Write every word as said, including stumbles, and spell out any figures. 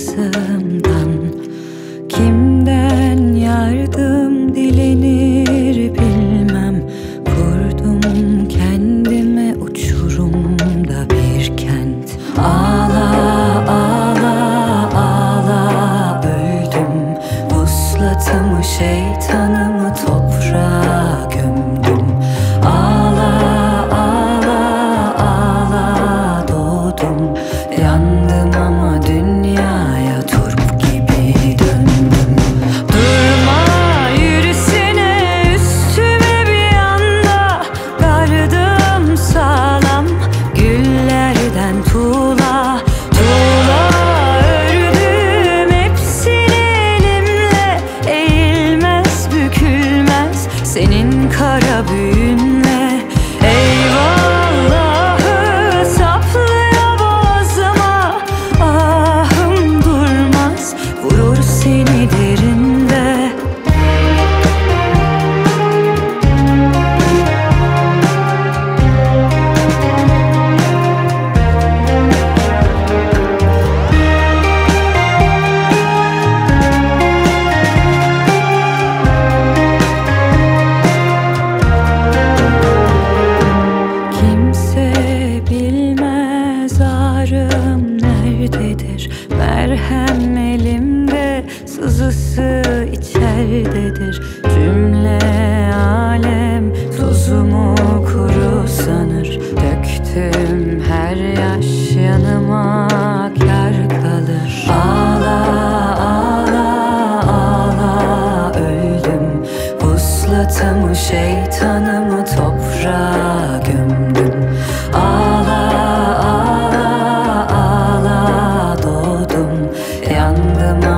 yalnızımdan. Kimden yardım dilenir bilmem. Kurdum kendime uçurumda bir kent. Ağla ağla ağla öldüm. Vuslatımı şeytanımı toprağa gömdüm. Ağla ağla ağla doğdum. Yandım ama dünyaya turp gibi döndüm. Durma yürüsene üstüme bir anda. Gardım sağlam güllerden tuğla. Tuğla ördüm hepsini elimle. Eğilmez bükülmez senin kara büyünle. Eyvallahı saplıyor boğazıma. Ahım durmaz vurur seni derinde. Kimse bilmez ağrım nerededir. Merhem elimde, sızısı içerdedir. Cümle alem tuzumu kuru sanır. Döktüm her yaş yanıma kar kalır. Ağla ağla ağla öldüm. Vuslatımı şeytanımı toprağa gömdüm. Ağla ağla ağla doğdum. Yandım